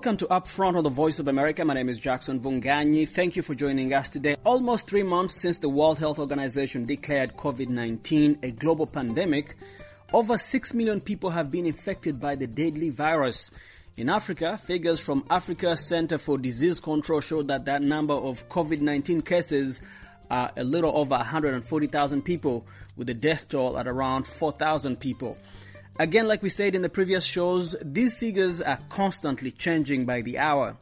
Welcome to Upfront on the Voice of America. My name is Jackson Vunganyi. Thank you for joining us today. Almost 3 months since the World Health Organization declared COVID-19 a global pandemic, over 6 million people have been infected by the deadly virus. In Africa, figures from Africa Center for Disease Control show that number of COVID-19 cases are a little over 140,000 people, with the death toll at around 4,000 people. Again, like we said in the previous shows, these figures are constantly changing by the hour.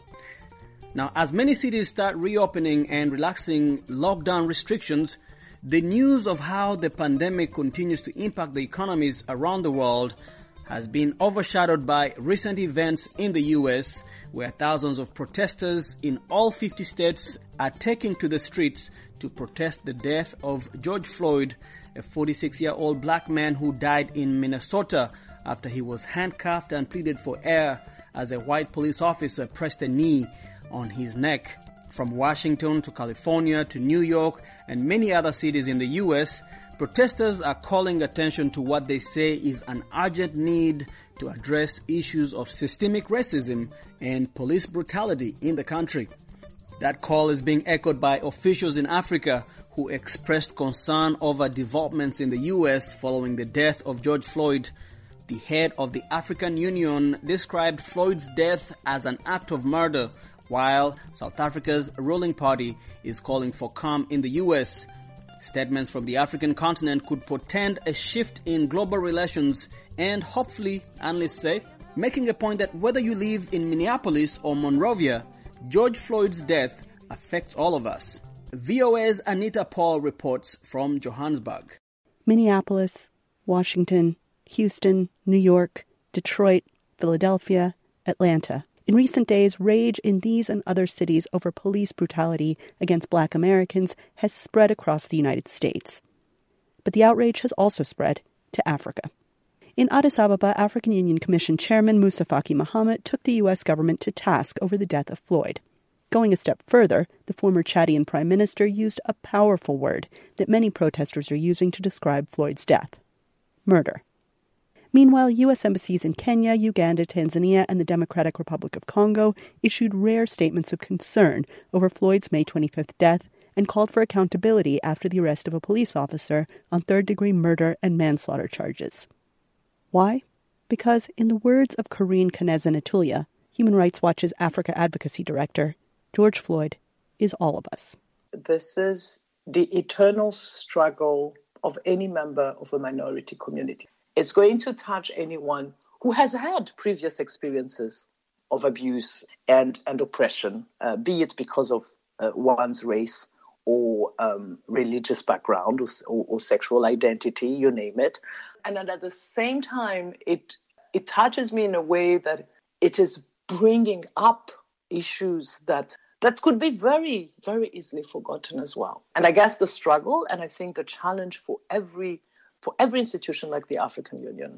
Now, as many cities start reopening and relaxing lockdown restrictions, the news of how the pandemic continues to impact the economies around the world has been overshadowed by recent events in the US, where thousands of protesters in all 50 states are taking to the streets to protest the death of George Floyd, a 46-year-old black man who died in Minnesota after he was handcuffed and pleaded for air as a white police officer pressed a knee on his neck. From Washington to California to New York and many other cities in the U.S., protesters are calling attention to what they say is an urgent need to address issues of systemic racism and police brutality in the country. That call is being echoed by officials in Africa who expressed concern over developments in the U.S. following the death of George Floyd. The head of the African Union described Floyd's death as an act of murder, while South Africa's ruling party is calling for calm in the U.S. Statements from the African continent could portend a shift in global relations and hopefully, analysts say, making a point that whether you live in Minneapolis or Monrovia, George Floyd's death affects all of us. VOA's Anita Paul reports from Johannesburg. Minneapolis, Washington, Houston, New York, Detroit, Philadelphia, Atlanta. In recent days, rage in these and other cities over police brutality against Black Americans has spread across the United States. But the outrage has also spread to Africa. In Addis Ababa, African Union Commission Chairman Moussa Faki Mahamat took the U.S. government to task over the death of Floyd. Going a step further, the former Chadian prime minister used a powerful word that many protesters are using to describe Floyd's death: murder. Meanwhile, U.S. embassies in Kenya, Uganda, Tanzania, and the Democratic Republic of Congo issued rare statements of concern over Floyd's May 25th death and called for accountability after the arrest of a police officer on third-degree murder and manslaughter charges. Why? Because, in the words of Karine Kaneza-Natulia, Human Rights Watch's Africa Advocacy Director, George Floyd is all of us. This is the eternal struggle of any member of a minority community. It's going to touch anyone who has had previous experiences of abuse and oppression, be it because of one's race or religious background or sexual identity, you name it. And at the same time, it touches me in a way that it is bringing up issues that could be very, very easily forgotten as well. And I guess the struggle, and I think the challenge for every institution like the African Union,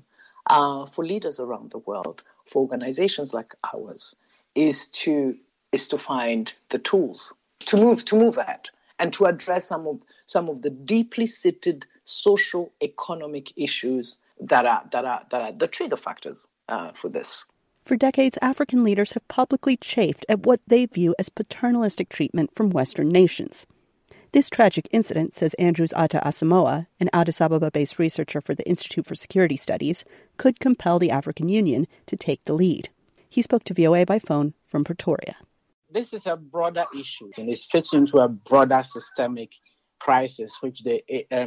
for leaders around the world, for organizations like ours, is to find the tools to move ahead and to address some of the deeply seated social economic issues that are the trigger factors for this. For decades, African leaders have publicly chafed at what they view as paternalistic treatment from Western nations. This tragic incident, says Andrews Atta Asamoah, an Addis Ababa-based researcher for the Institute for Security Studies, could compel the African Union to take the lead. He spoke to VOA by phone from Pretoria. This is a broader issue, and it fits into a broader systemic crisis which the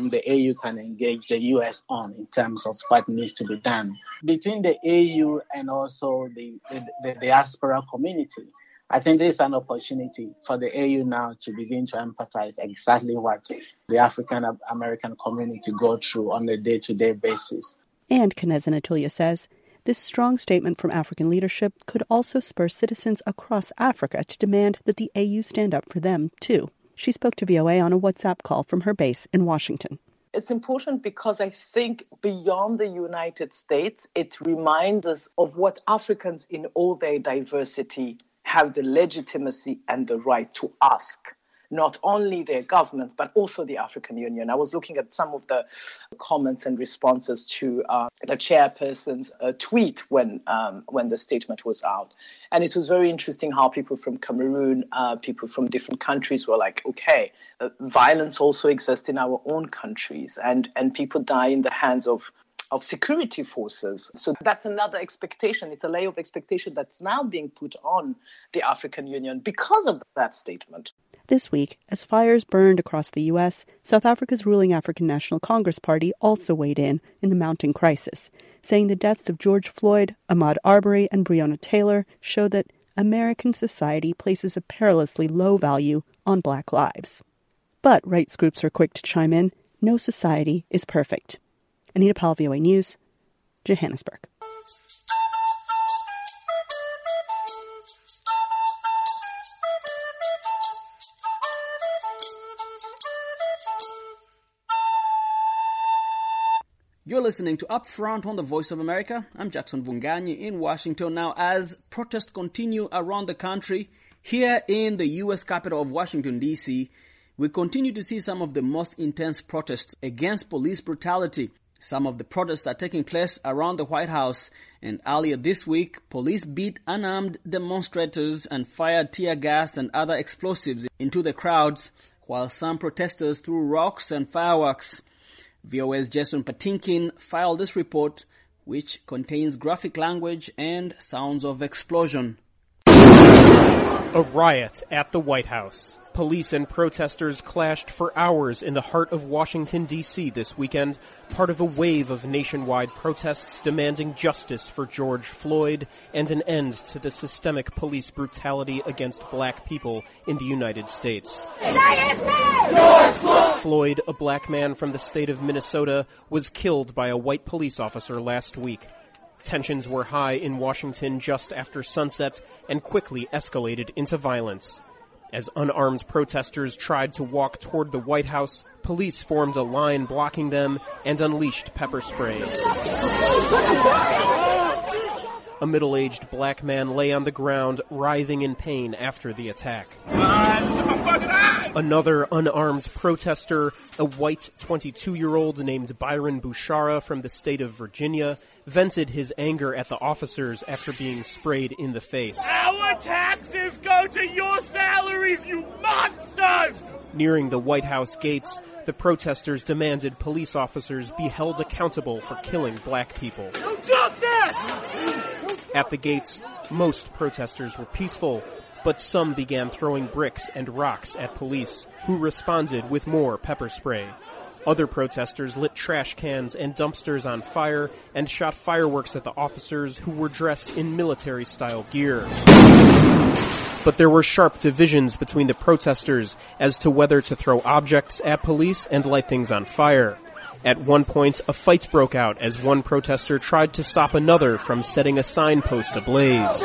AU can engage the US on in terms of what needs to be done. Between the AU and also the diaspora community, I think there's an opportunity for the AU now to begin to empathize exactly what the African American community go through on a day-to-day basis. And Kaneza-Natulia says this strong statement from African leadership could also spur citizens across Africa to demand that the AU stand up for them, too. She spoke to VOA on a WhatsApp call from her base in Washington. It's important because I think beyond the United States, it reminds us of what Africans in all their diversity have the legitimacy and the right to ask not only their government, but also the African Union. I was looking at some of the comments and responses to the chairperson's tweet when the statement was out. And it was very interesting how people from Cameroon, people from different countries were like, okay, violence also exists in our own countries, and people die in the hands of security forces. So that's another expectation. It's a layer of expectation that's now being put on the African Union because of that statement. This week, as fires burned across the U.S., South Africa's ruling African National Congress Party also weighed in the mounting crisis, saying the deaths of George Floyd, Ahmaud Arbery, and Breonna Taylor show that American society places a perilously low value on Black lives. But rights groups are quick to chime in. No society is perfect. Anita Powell, VOA News, Johannesburg. You're listening to Upfront on the Voice of America. I'm Jackson Vunganyi in Washington. Now, as protests continue around the country, here in the U.S. capital of Washington, D.C., we continue to see some of the most intense protests against police brutality. Some of the protests are taking place around the White House, and earlier this week, police beat unarmed demonstrators and fired tear gas and other explosives into the crowds, while some protesters threw rocks and fireworks. VOA's Jason Patinkin filed this report, which contains graphic language and sounds of explosion. A riot at the White House. Police and protesters clashed for hours in the heart of Washington, D.C. this weekend, part of a wave of nationwide protests demanding justice for George Floyd and an end to the systemic police brutality against black people in the United States. Floyd, a black man from the state of Minnesota, was killed by a white police officer last week. Tensions were high in Washington just after sunset and quickly escalated into violence. As unarmed protesters tried to walk toward the White House, police formed a line blocking them and unleashed pepper spray. A middle-aged black man lay on the ground, writhing in pain after the attack. Another unarmed protester, a white 22-year-old named Byron Bouchara from the state of Virginia, vented his anger at the officers after being sprayed in the face. Our taxes go to your salaries, you monsters! Nearing the White House gates, the protesters demanded police officers be held accountable for killing black people. At the gates, most protesters were peaceful, but some began throwing bricks and rocks at police, who responded with more pepper spray. Other protesters lit trash cans and dumpsters on fire and shot fireworks at the officers who were dressed in military-style gear. But there were sharp divisions between the protesters as to whether to throw objects at police and light things on fire. At one point, a fight broke out as one protester tried to stop another from setting a signpost ablaze.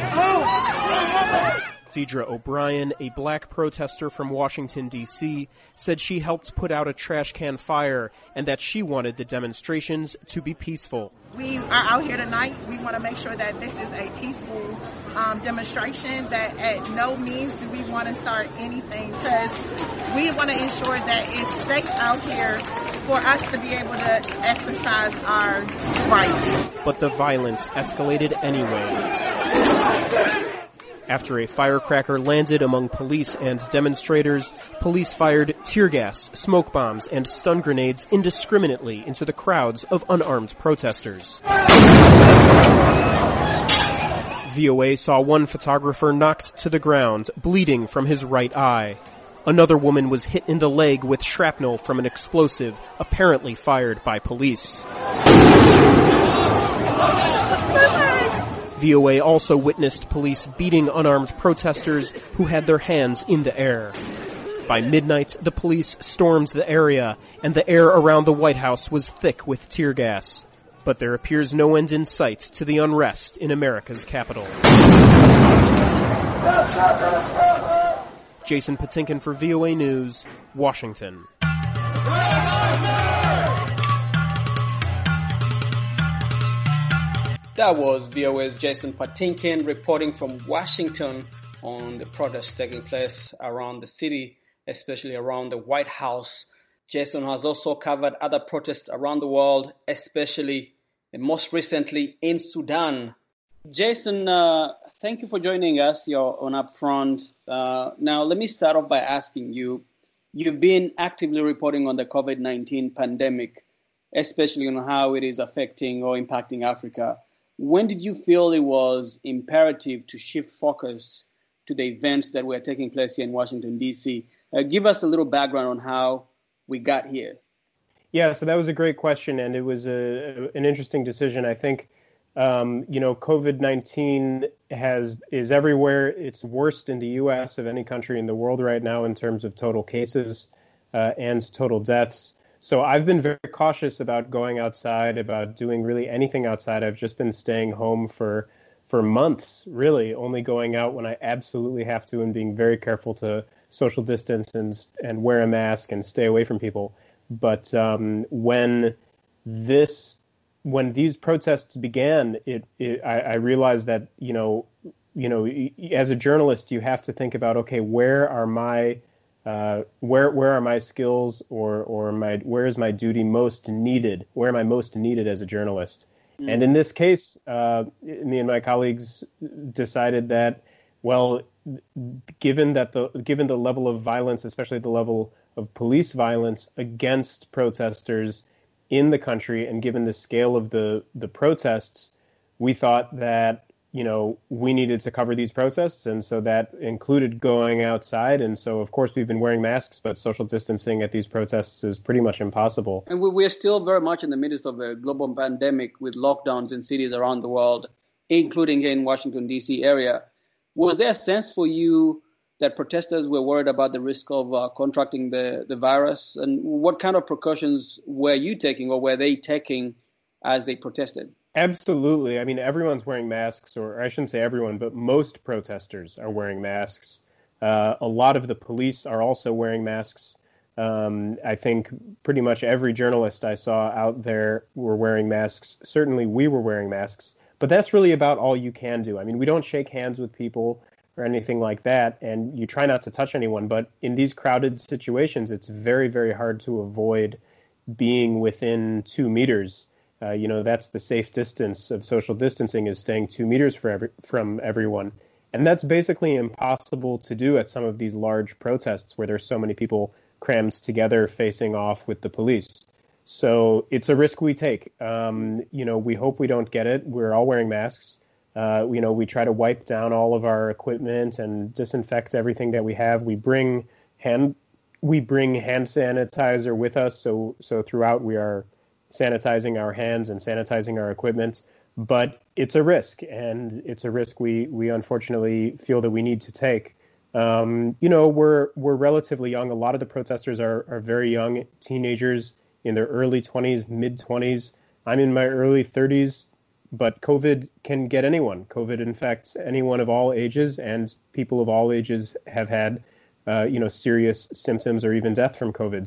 Deidre O'Brien, a black protester from Washington, D.C., said she helped put out a trash can fire and that she wanted the demonstrations to be peaceful. We are out here tonight. We want to make sure that this is a peaceful demonstration, that at no means do we want to start anything, because we want to ensure that it's safe out here for us to be able to exercise our rights. But the violence escalated anyway. After a firecracker landed among police and demonstrators, police fired tear gas, smoke bombs, and stun grenades indiscriminately into the crowds of unarmed protesters. VOA saw one photographer knocked to the ground, bleeding from his right eye. Another woman was hit in the leg with shrapnel from an explosive, apparently fired by police. VOA also witnessed police beating unarmed protesters who had their hands in the air. By midnight, the police stormed the area, and the air around the White House was thick with tear gas. But there appears no end in sight to the unrest in America's capital. Jason Patinkin for VOA News, Washington. That was VOA's Jason Patinkin reporting from Washington on the protests taking place around the city especially around the White House. Jason has also covered other protests around the world, especially and most recently in Sudan. Jason, thank you for joining us. You're on Upfront. Now, let me start off by asking you, you've been actively reporting on the COVID-19 pandemic, especially on how it is affecting or impacting Africa. When did you feel it was imperative to shift focus to the events that were taking place here in Washington, D.C.? Give us a little background on how we got here. Yeah, so that was a great question, and it was an interesting decision. I think, COVID-19 is everywhere. It's worst in the U.S. of any country in the world right now in terms of total cases and total deaths. So I've been very cautious about going outside, about doing really anything outside. I've just been staying home for months, really, only going out when I absolutely have to and being very careful to social distance and wear a mask and stay away from people. But when these protests began, I realized that, as a journalist, you have to think about, okay, where are my skills or where is my duty most needed? Where am I most needed as a journalist? And in this case, me and my colleagues decided that, well, given the level of violence, especially the level of police violence against protesters in the country, and given the scale of the protests, we thought that, we needed to cover these protests. And so that included going outside. And so, of course, we've been wearing masks, but social distancing at these protests is pretty much impossible. And we're still very much in the midst of a global pandemic with lockdowns in cities around the world, including here in Washington, D.C. area. Was there a sense for you that protesters were worried about the risk of contracting the virus? And what kind of precautions were you taking, or were they taking as they protested? Absolutely. I mean, everyone's wearing masks, or I shouldn't say everyone, but most protesters are wearing masks. A lot of the police are also wearing masks. I think pretty much every journalist I saw out there were wearing masks. Certainly we were wearing masks, but that's really about all you can do. I mean, we don't shake hands with people or anything like that, and you try not to touch anyone. But in these crowded situations, it's very, very hard to avoid being within 2 meters. That's the safe distance of social distancing, is staying 2 meters from everyone. And that's basically impossible to do at some of these large protests where there's so many people crammed together facing off with the police. So it's a risk we take. We hope we don't get it. We're all wearing masks. We try to wipe down all of our equipment and disinfect everything that we have. We bring hand sanitizer with us. So throughout we are sanitizing our hands and sanitizing our equipment, but it's a risk, and it's a risk we unfortunately feel that we need to take. We're relatively young. A lot of the protesters are very young, teenagers in their early 20s, mid-20s. I'm in my early 30s, but COVID can get anyone. COVID infects anyone of all ages, and people of all ages have had, serious symptoms or even death from COVID.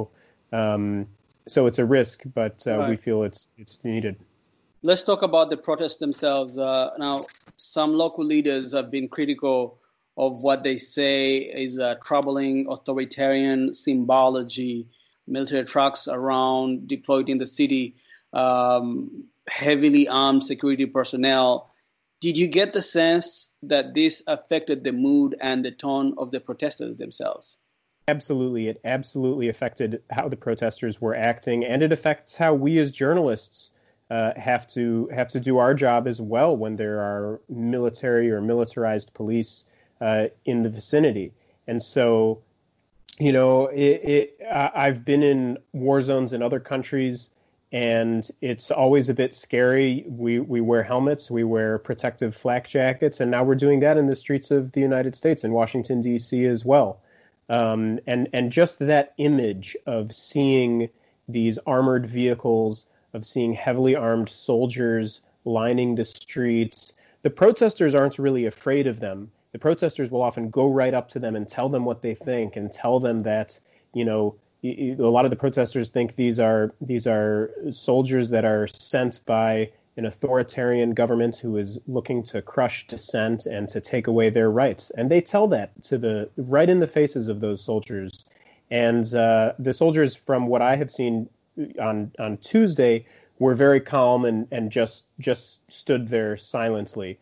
So it's a risk, but right. We feel it's needed. Let's talk about the protests themselves. Now, some local leaders have been critical of what they say is a troubling authoritarian symbology, military trucks around deployed in the city, heavily armed security personnel. Did you get the sense that this affected the mood and the tone of the protesters themselves? Absolutely. It absolutely affected how the protesters were acting, and it affects how we as journalists have to do our job as well when there are military or militarized police in the vicinity. And so, I've been in war zones in other countries, and it's always a bit scary. We wear helmets, we wear protective flak jackets, and now we're doing that in the streets of the United States, in Washington, D.C. as well. And just that image of seeing these armored vehicles, of seeing heavily armed soldiers lining the streets, the protesters aren't really afraid of them. The protesters will often go right up to them and tell them what they think, and tell them that, a lot of the protesters think these are soldiers that are sent by an authoritarian government who is looking to crush dissent and to take away their rights. And they tell that right in the faces of those soldiers. And the soldiers, from what I have seen on Tuesday, were very calm and just stood there silently.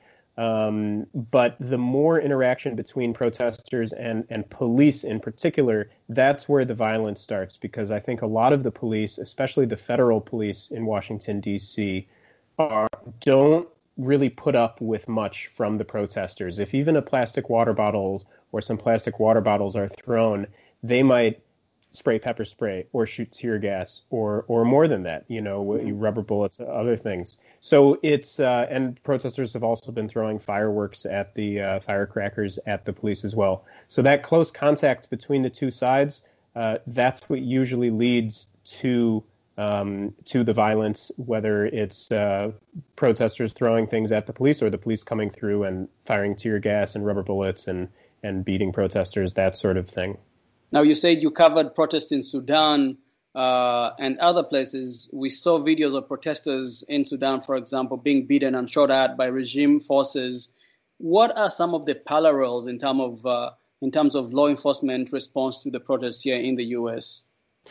But the more interaction between protesters and police in particular, that's where the violence starts, because I think a lot of the police, especially the federal police in Washington, D.C., don't really put up with much from the protesters. If even a plastic water bottle or some plastic water bottles are thrown, they might spray pepper spray or shoot tear gas or more than that, rubber bullets, other things. So it's and protesters have also been throwing fireworks at the firecrackers at the police as well. So that close contact between the two sides, that's what usually leads to the violence, whether it's protesters throwing things at the police or the police coming through and firing tear gas and rubber bullets and beating protesters, that sort of thing. Now, you said you covered protests in Sudan and other places. We saw videos of protesters in Sudan, for example, being beaten and shot at by regime forces. What are some of the parallels in terms of law enforcement response to the protests here in the U.S.?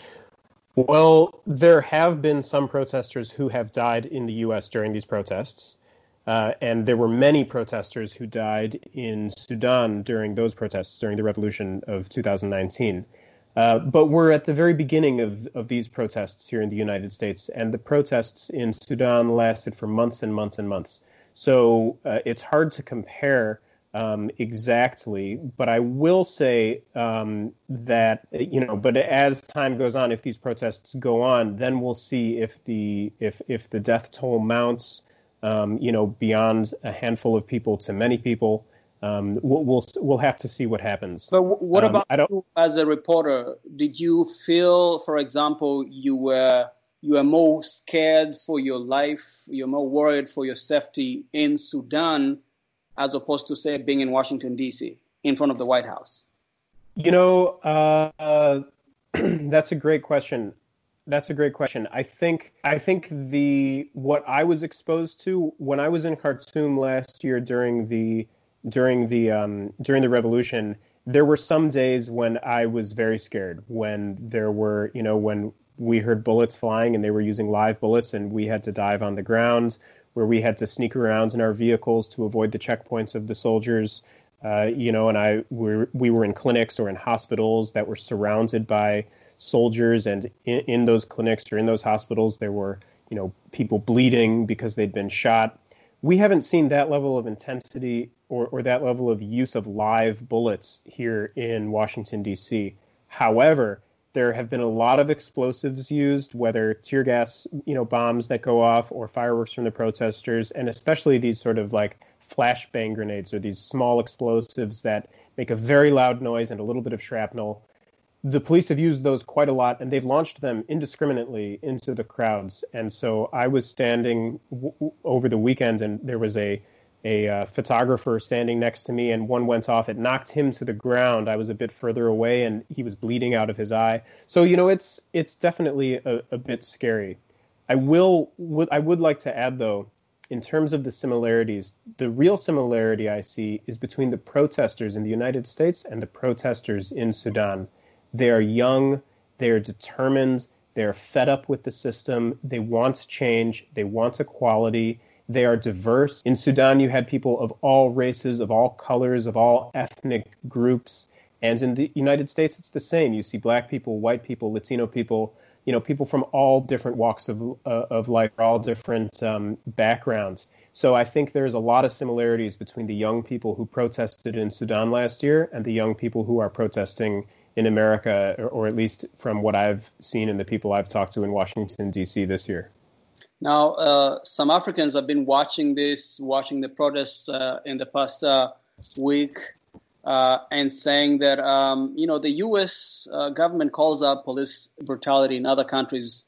Well, there have been some protesters who have died in the U.S. during these protests. And there were many protesters who died in Sudan during those protests, during the revolution of 2019. But we're at the very beginning of these protests here in the United States, and the protests in Sudan lasted for months and months and months. So it's hard to compare exactly, but I will say that, but as time goes on, if these protests go on, then we'll see if the death toll mounts, beyond a handful of people to many people. We'll have to see what happens. But what about you as a reporter? Did you feel, for example, you were more scared for your life, you're more worried for your safety in Sudan as opposed to, say, being in Washington, D.C., in front of the White House? That's a great question. I think what I was exposed to when I was in Khartoum last year during the revolution, there were some days when I was very scared, when there were, when we heard bullets flying and they were using live bullets and we had to dive on the ground, where we had to sneak around in our vehicles to avoid the checkpoints of the soldiers, and we were in clinics or in hospitals that were surrounded by soldiers, and in those clinics or in those hospitals, there were, people bleeding because they'd been shot. We haven't seen that level of intensity or that level of use of live bullets here in Washington, D.C. However, there have been a lot of explosives used, whether tear gas, bombs that go off or fireworks from the protesters, and especially these sort of like flashbang grenades or these small explosives that make a very loud noise and a little bit of shrapnel. The police have used those quite a lot, and they've launched them indiscriminately into the crowds. And so I was standing over the weekend, and there was a photographer standing next to me, and one went off. It knocked him to the ground. I was a bit further away, and he was bleeding out of his eye. So, it's definitely a bit scary. I would like to add, though, in terms of the similarities, the real similarity I see is between the protesters in the United States and the protesters in Sudan. They are young, they are determined, they are fed up with the system, they want change, they want equality, they are diverse. In Sudan, you had people of all races, of all colors, of all ethnic groups. And in the United States, it's the same. You see black people, white people, Latino people, people from all different walks of life, all different backgrounds. So I think there's a lot of similarities between the young people who protested in Sudan last year and the young people who are protesting in America, or at least from what I've seen and the people I've talked to in Washington, D.C. this year. Now, some Africans have been watching the protests in the past week and saying that, the U.S. Government calls out police brutality in other countries,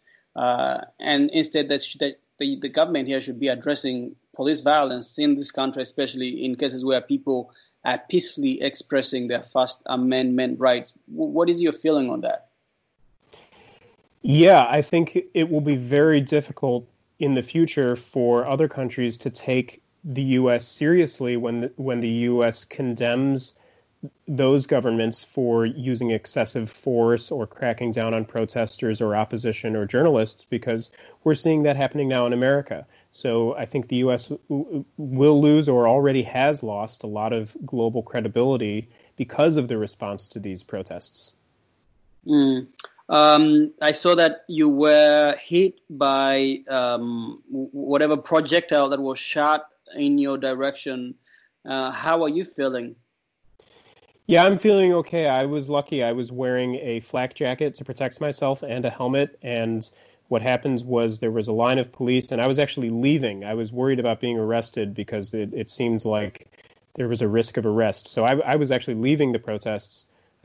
and instead that the government here should be addressing police violence in this country, especially in cases where people are peacefully expressing their First Amendment rights. What is your feeling on that? Yeah, I think it will be very difficult in the future for other countries to take the U.S. seriously when the U.S. condemns those governments for using excessive force or cracking down on protesters or opposition or journalists, because we're seeing that happening now in America. So I think the U.S. will lose, or already has lost, a lot of global credibility because of the response to these protests. I saw that you were hit by whatever projectile that was shot in your direction. How are you feeling? Yeah, I'm feeling okay. I was lucky. I was wearing a flak jacket to protect myself and a helmet. And what happened was there was a line of police, and I was actually leaving. I was worried about being arrested because it seemed like there was a risk of arrest. So I was actually leaving the protests.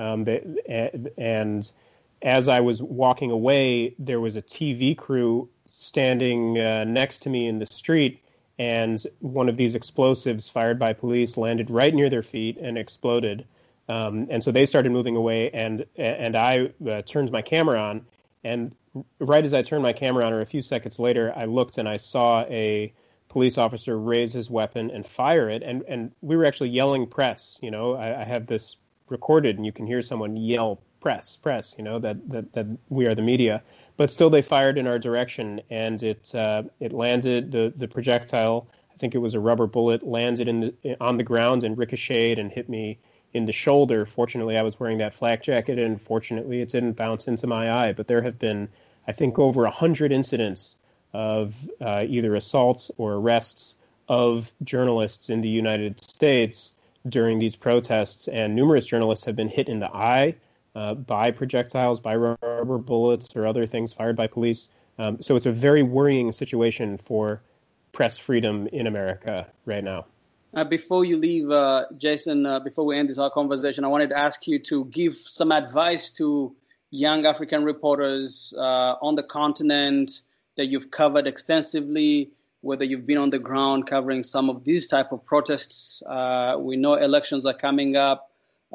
And as I was walking away, there was a TV crew standing next to me in the street. And one of these explosives fired by police landed right near their feet and exploded. And so they started moving away, and I turned my camera on, and right as I turned my camera on, or a few seconds later, I looked and I saw a police officer raise his weapon and fire it, and we were actually yelling press. You know, I have this recorded, and you can hear someone yell press, you know, that we are the media. But still, they fired in our direction, and it landed, the projectile, I think it was a rubber bullet, landed on the ground and ricocheted and hit me in the shoulder. Fortunately, I was wearing that flak jacket, and fortunately, it didn't bounce into my eye. But there have been, I think, over 100 incidents of either assaults or arrests of journalists in the United States during these protests, and numerous journalists have been hit in the eye by projectiles, by rubber bullets, or other things fired by police. So it's a very worrying situation for press freedom in America right now. Before you leave, Jason, before we end our conversation, I wanted to ask you to give some advice to young African reporters on the continent that you've covered extensively, whether you've been on the ground covering some of these type of protests. We know elections are coming up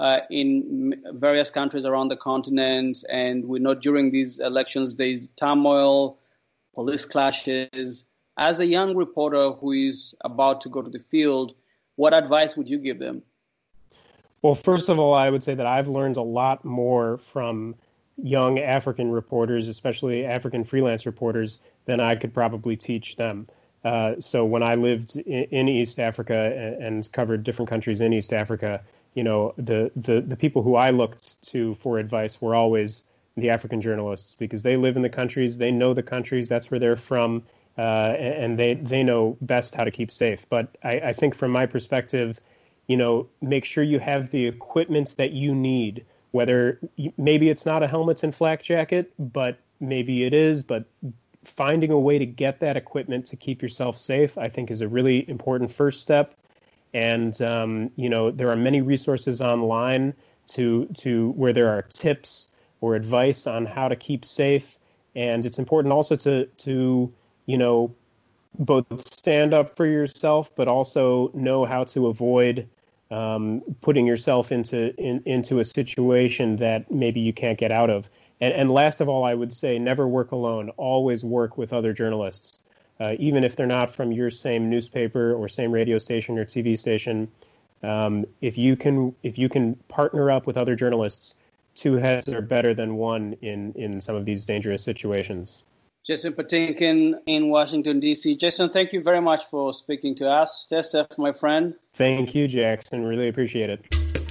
in various countries around the continent, and we know during these elections there's turmoil, police clashes. As a young reporter who is about to go to the field, what advice would you give them? Well, first of all, I would say that I've learned a lot more from young African reporters, especially African freelance reporters, than I could probably teach them. So when I lived in East Africa and covered different countries in East Africa, you know, the people who I looked to for advice were always the African journalists, because they live in the countries, they know the countries, that's where they're from. And they know best how to keep safe. But I think from my perspective, you know, make sure you have the equipment that you need, whether maybe it's not a helmet and flak jacket, but maybe it is. But finding a way to get that equipment to keep yourself safe, I think, is a really important first step. And, you know, there are many resources online to where there are tips or advice on how to keep safe. And it's important also to you know, both stand up for yourself, but also know how to avoid putting yourself into a situation that maybe you can't get out of. And last of all, I would say never work alone. Always work with other journalists, even if they're not from your same newspaper or same radio station or TV station. If you can partner up with other journalists, two heads are better than one in some of these dangerous situations. Jason Patinkin in Washington, D.C. Jason, thank you very much for speaking to us. Stay safe, my friend. Thank you, Jackson. Really appreciate it.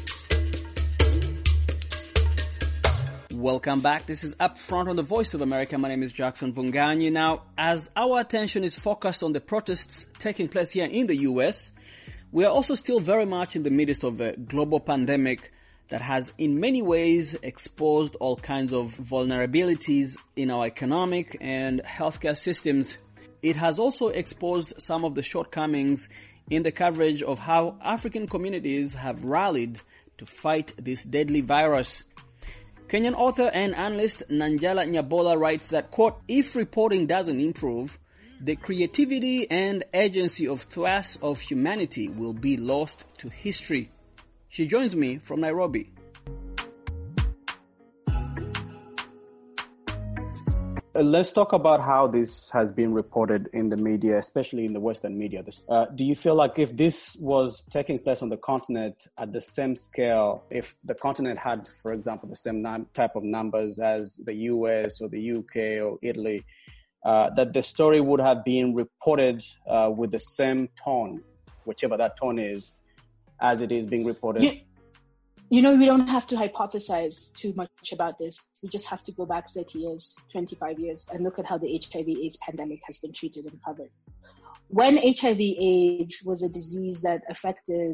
Welcome back. This is Up Front on the Voice of America. My name is Jackson Vunganyi. Now, as our attention is focused on the protests taking place here in the U.S., we are also still very much in the midst of a global pandemic that has in many ways exposed all kinds of vulnerabilities in our economic and healthcare systems. It has also exposed some of the shortcomings in the coverage of how African communities have rallied to fight this deadly virus. Kenyan author and analyst Nanjala Nyabola writes that, quote, if reporting doesn't improve, the creativity and agency of thrust of humanity will be lost to history. She joins me from Nairobi. let's talk about how this has been reported in the media, especially in the Western media. Do you feel like if this was taking place on the continent at the same scale, if the continent had, for example, the same type of numbers as the US or the UK or Italy, that the story would have been reported with the same tone, whichever that tone is, as it is being reported? You know, we don't have to hypothesize too much about this. We just have to go back 30 years, 25 years, and look at how the HIV/AIDS pandemic has been treated and covered. When HIV/AIDS was a disease that affected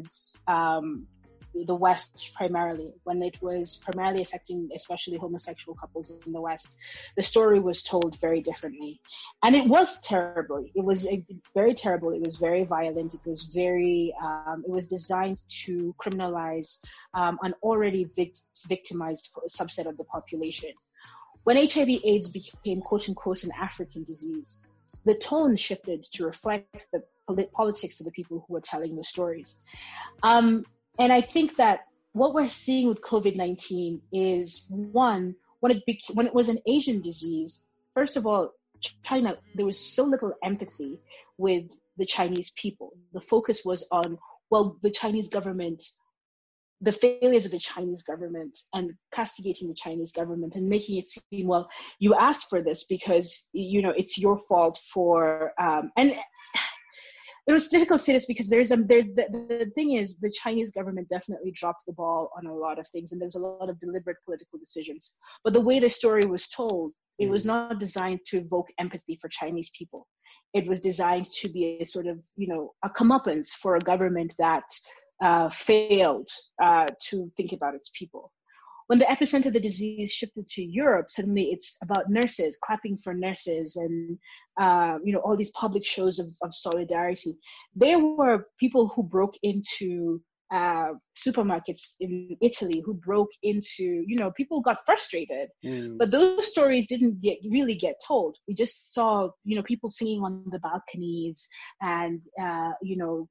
the West primarily, when it was primarily affecting especially homosexual couples in the West, the story was told very differently. And it was terrible. It was very terrible. It was very violent. It was very, it was designed to criminalize an already victimized subset of the population. When HIV/AIDS became quote unquote an African disease, the tone shifted to reflect the politics of the people who were telling the stories. And I think that what we're seeing with COVID-19 is, one, when it was an Asian disease, first of all, China, there was so little empathy with the Chinese people. The focus was on, well, the Chinese government, the failures of the Chinese government, and castigating the Chinese government and making it seem, well, you asked for this because, you know, it's your fault for, and it was difficult to say this because the thing is, the Chinese government definitely dropped the ball on a lot of things, and there was a lot of deliberate political decisions. But the way the story was told, it was not designed to evoke empathy for Chinese people. It was designed to be a sort of, you know, a comeuppance for a government that failed to think about its people. When the epicenter of the disease shifted to Europe, suddenly it's about nurses, clapping for nurses, and you know, all these public shows of solidarity. There were people who broke into supermarkets in Italy, who broke into, you know, people got frustrated. But those stories didn't really get told. We just saw, you know, people singing on the balconies and, you know,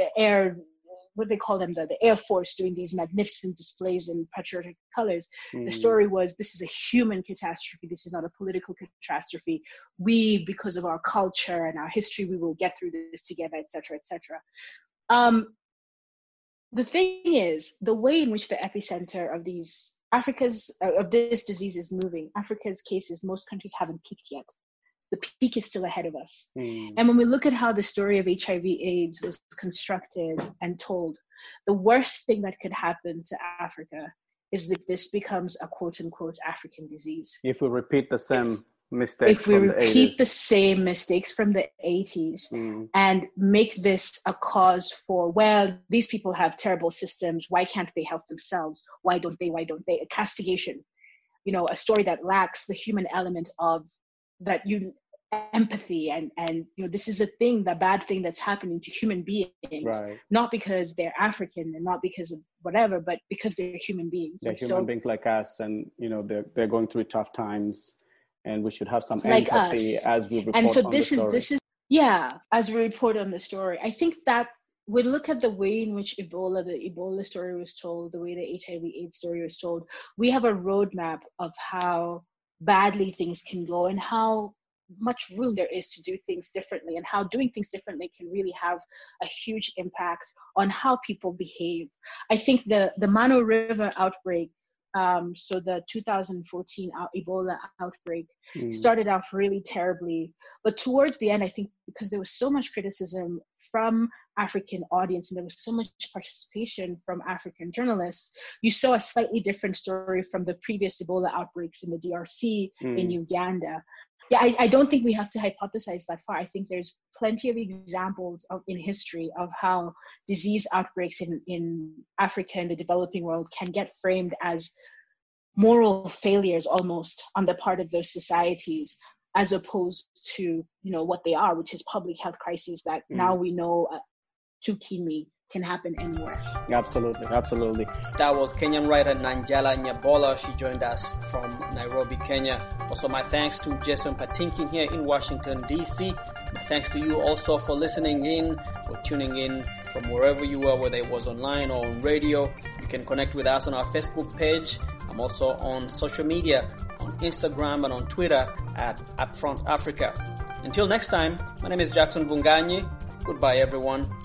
what they call them, the Air Force doing these magnificent displays in patriotic colors. The story was, this is a human catastrophe. This is not a political catastrophe. We, because of our culture and our history, we will get through this together, et cetera, et cetera. The thing is, the way in which the epicenter of of this disease is moving, Africa's cases, most countries haven't peaked yet. The peak is still ahead of us. And when we look at how the story of HIV/AIDS was constructed and told, the worst thing that could happen to Africa is that this becomes a quote-unquote African disease. If we repeat the same mistakes if we repeat the same mistakes from the 80s and make this a cause for, well, these people have terrible systems, why can't they help themselves? Why don't they? A castigation, you know, a story that lacks the human element of that empathy and you know, this is the bad thing that's happening to human beings, right? Not because they're African and not because of whatever, but because they're human beings. They're human beings like us, and you know, they're going through tough times, and we should have some empathy as we report on the story. And so this is as we report on the story. I think that we look at the way in which the Ebola story was told, the way the HIV/AIDS story was told. We have a roadmap of how badly things can go and how much room there is to do things differently, and how doing things differently can really have a huge impact on how people behave. I think the Mano River outbreak, so the 2014 Ebola outbreak started off really terribly, but towards the end, I think because there was so much criticism from African audience and there was so much participation from African journalists, you saw a slightly different story from the previous Ebola outbreaks in the DRC, in Uganda. Yeah, I don't think we have to hypothesize that far. I think there's plenty of examples in history of how disease outbreaks in Africa and the developing world can get framed as moral failures almost on the part of those societies, as opposed to, you know, what they are, which is public health crises that now we know too keenly can happen anywhere. Absolutely. That was Kenyan writer Nanjala Nyabola. She joined us from Nairobi, Kenya. Also, my thanks to Jason Patinkin here in Washington, D.C. My thanks to you also for listening in or tuning in from wherever you were, whether it was online or on radio. You can connect with us on our Facebook page. I'm also on social media on Instagram and on Twitter at Upfront Africa. Until next time, my name is Jackson Vunganyi. Goodbye, everyone.